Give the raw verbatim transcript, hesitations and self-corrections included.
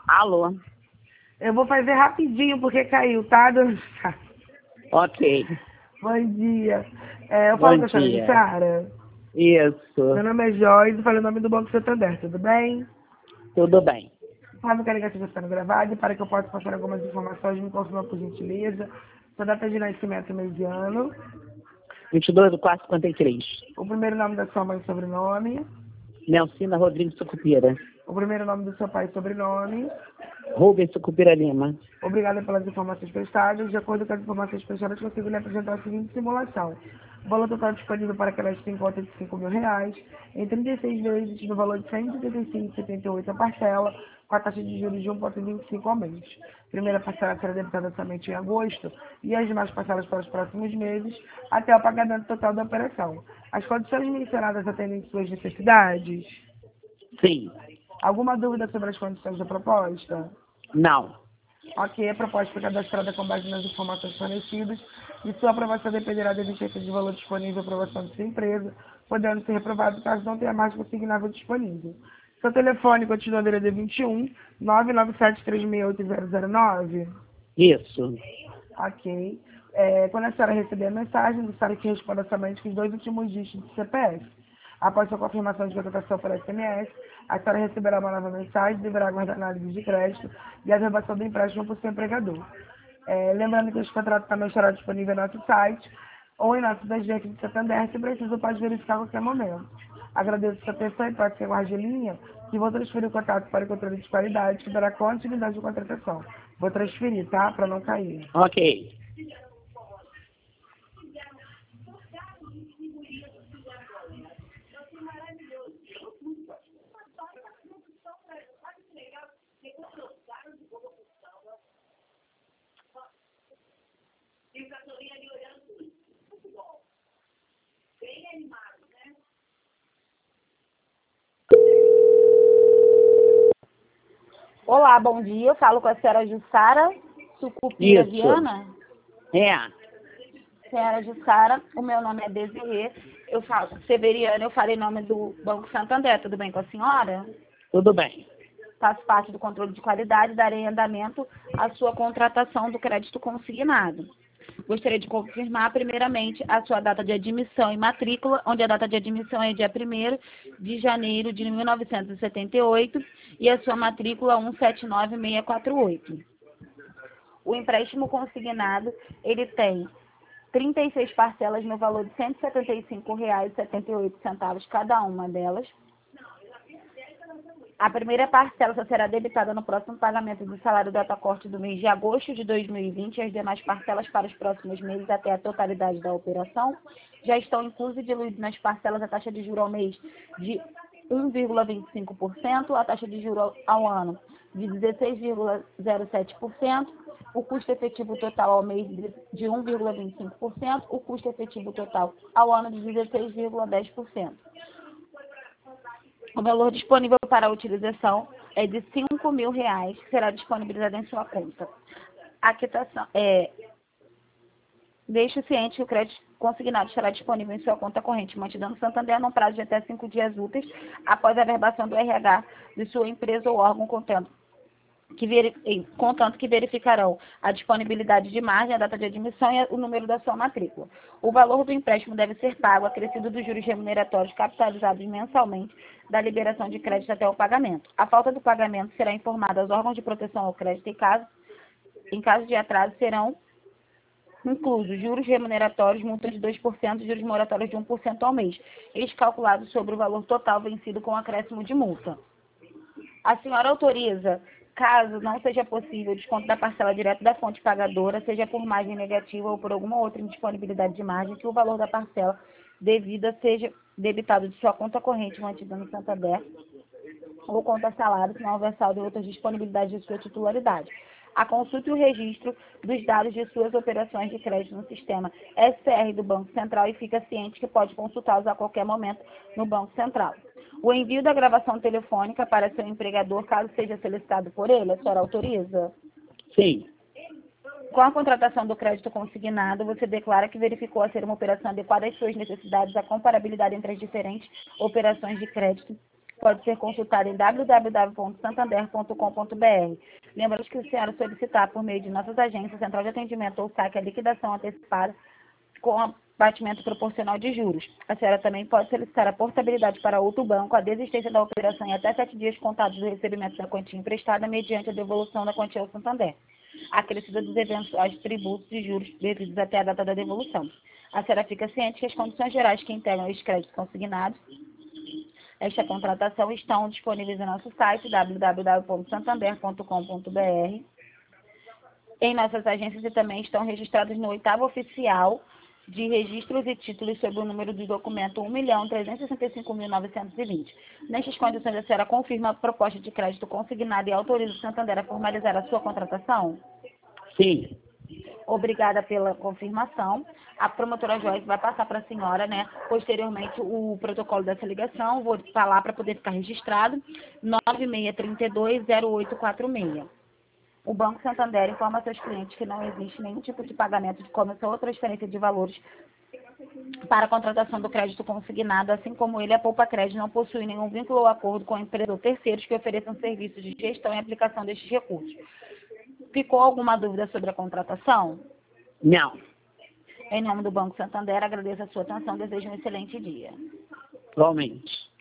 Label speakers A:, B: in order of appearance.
A: Alô?
B: Eu vou fazer rapidinho porque caiu, tá, dona?
A: Ok.
B: Bom dia. É, eu
A: Bom
B: falo com a senhora
A: dia.
B: Jussara.
A: Isso.
B: Meu nome é Joyce, falei o nome do Banco Santander, tudo bem?
A: Tudo bem.
B: Sabe que a ligação está sendo gravada e para que eu possa passar algumas informações, me confirma por gentileza. Sua data de nascimento, mês e ano.
A: vinte e dois do quatro cinquenta e três.
B: O primeiro nome da sua mãe e sobrenome.
A: Nelcina Rodrigues Sucupira.
B: O primeiro nome do seu pai e sobrenome.
A: Rubens Sucupira Lima.
B: Obrigada pelas informações prestadas. De acordo com as informações prestadas, consigo lhe apresentar a seguinte simulação. O valor total disponível para cadastro em conta de cinco mil reais, em trinta e seis vezes, no valor de cento e setenta e cinco vírgula setenta e oito a parcela, com a taxa de juros de um vírgula vinte e cinco ao mês. Primeira parcela será debitada somente em agosto e as demais parcelas para os próximos meses, até o pagamento total da operação. As condições mencionadas atendem suas necessidades?
A: Sim.
B: Alguma dúvida sobre as condições da proposta?
A: Não.
B: Ok, a proposta foi cadastrada com base nas informações fornecidas e sua aprovação dependerá da existência de valor disponível para aprovação de sua empresa, podendo ser reprovado caso não tenha mais consignável disponível. Seu telefone continua D D D vinte e um, nove nove sete três seis oito zero zero nove.
A: Isso.
B: Ok. É, quando a senhora receber a mensagem, a senhora que responda somente com os dois últimos dígitos do C P F. Após sua confirmação de contratação por S M S, a senhora receberá uma nova mensagem e deverá aguardar análise de crédito e a averbação do empréstimo por seu empregador. É, lembrando que esse contrato também estará disponível em nosso site ou em nossas agências de Santander, se preciso, pode verificar a qualquer momento. Agradeço sua atenção e pode ser guarde linha, que vou transferir o contato para o controle de qualidade, que dará continuidade de contratação. Vou transferir, tá? Para não cair.
A: Ok.
C: Olá, bom dia. Eu falo com a senhora Jussara Sucupira
A: Isso.
C: Viana.
A: É.
C: Senhora Jussara, o meu nome é Desirê. Eu falo Severiana, eu falei em nome do Banco Santander. Tudo bem com a senhora?
A: Tudo bem.
C: Faço parte do controle de qualidade, darei andamento à sua contratação do crédito consignado. Gostaria de confirmar, primeiramente, a sua data de admissão e matrícula, onde a data de admissão é dia primeiro de janeiro de mil novecentos e setenta e oito e a sua matrícula um sete nove seis quatro oito. O empréstimo consignado, ele tem trinta e seis parcelas no valor de cento e setenta e cinco reais e setenta e oito centavos cada uma delas. A primeira parcela só será debitada no próximo pagamento do salário do atacorte do mês de agosto de dois mil e vinte e as demais parcelas para os próximos meses até a totalidade da operação. Já estão inclusas e diluídas nas parcelas a taxa de juros ao mês de um vírgula vinte e cinco por cento, a taxa de juros ao ano de dezesseis vírgula zero sete por cento, o custo efetivo total ao mês de um vírgula vinte e cinco por cento, o custo efetivo total ao ano de dezesseis vírgula dez por cento. O valor disponível para a utilização é de cinco mil reais, que será disponibilizado em sua conta. A quitação é... Deixe ciente que o crédito consignado estará disponível em sua conta corrente, mantida no Santander, num prazo de até cinco dias úteis, após a averbação do R H de sua empresa ou órgão contendo. Que veri... contanto que verificarão a disponibilidade de margem, a data de admissão e o número da sua matrícula. O valor do empréstimo deve ser pago, acrescido dos juros remuneratórios capitalizados mensalmente da liberação de crédito até o pagamento. A falta do pagamento será informada aos órgãos de proteção ao crédito e, caso, em caso de atraso, serão inclusos juros remuneratórios, multa de dois por cento e juros moratórios de um por cento ao mês, eles calculados sobre o valor total vencido com acréscimo de multa. A senhora autoriza, caso não seja possível o desconto da parcela direto da fonte pagadora, seja por margem negativa ou por alguma outra indisponibilidade de margem, que o valor da parcela devida seja debitado de sua conta corrente mantida no Santander ou conta salário, se não houver saldo e outras disponibilidades de sua titularidade. A consulta e o registro dos dados de suas operações de crédito no sistema S C R do Banco Central e fica ciente que pode consultá-los a qualquer momento no Banco Central. O envio da gravação telefônica para seu empregador, caso seja solicitado por ele, a senhora autoriza?
A: Sim.
C: Com a contratação do crédito consignado, você declara que verificou a ser uma operação adequada às suas necessidades, a comparabilidade entre as diferentes operações de crédito pode ser consultada em w w w ponto santander ponto com ponto b r. Lembrando que se a senhora solicitar por meio de nossas agências, central de atendimento ou saque a liquidação antecipada com abatimento proporcional de juros. A senhora também pode solicitar a portabilidade para outro banco, a desistência da operação em até sete dias contados do recebimento da quantia emprestada mediante a devolução da quantia ao Santander, acrescida dos eventuais tributos e juros devidos até a data da devolução. A senhora fica ciente que as condições gerais que integram estes créditos consignados, esta contratação, estão disponíveis no nosso site w w w ponto santander ponto com ponto b r, em nossas agências, e também estão registrados no oitavo oficial de registros e títulos sob o número do documento um milhão trezentos e sessenta e cinco mil novecentos e vinte. Nestas condições, a senhora confirma a proposta de crédito consignada e autoriza o Santander a formalizar a sua contratação?
A: Sim.
C: Obrigada pela confirmação. A promotora Joyce vai passar para a senhora, né, posteriormente, o protocolo dessa ligação. Vou falar para poder ficar registrado. nove seis três dois zero oito quatro seis. O Banco Santander informa a seus clientes que não existe nenhum tipo de pagamento de comissão ou transferência de valores para a contratação do crédito consignado, assim como ele, a Poupa Crédito, não possui nenhum vínculo ou acordo com a empresa ou terceiros que ofereçam serviços de gestão e aplicação destes recursos. Ficou alguma dúvida sobre a contratação?
A: Não.
C: Em nome do Banco Santander, agradeço a sua atenção e desejo um excelente dia.
A: Igualmente.